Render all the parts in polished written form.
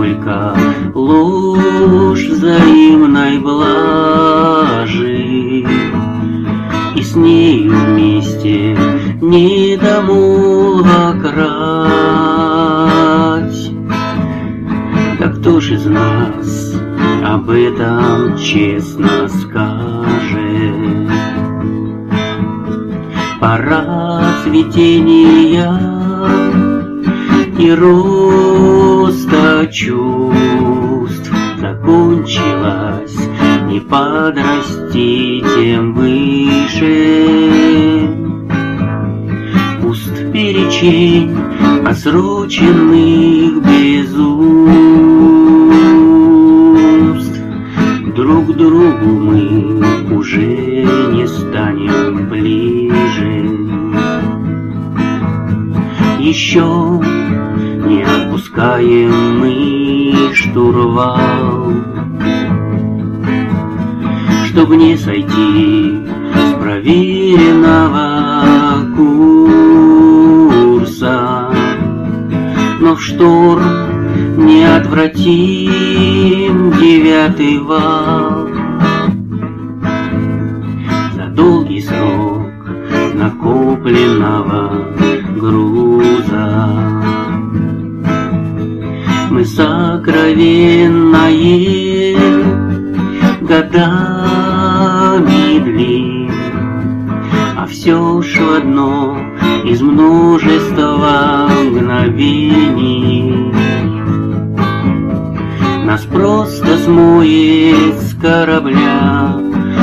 только ложь взаимной блажи, и с нею вместе недомолвок рать. Да кто ж из нас об этом честно скажет? Пора цветения и роста чувств закончилась, не подрасти тем выше. Пуст перечень отсроченных без уст. Друг к другу мы уже не станем ближе. Еще не отпускаем мы штурвал, чтоб не сойти с проверенного курса. Но в шторм неотвратим девятый вал. За долгий срок накопленного груза мы сокровенное годами длим, а все ж в одно из множества мгновений нас просто смоет с корабля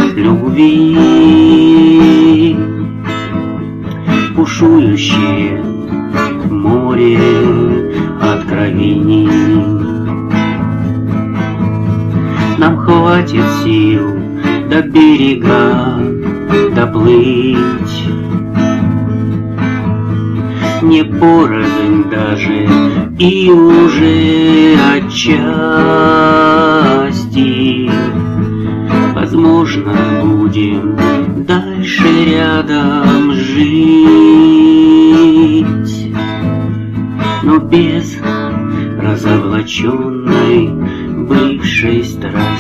любви. Бушующее море откровений. Нам хватит сил до берега доплыть, не порознь даже и уже отчасти. Возможно, будем дальше рядом жить, но без разоблаченной бывшей страсти.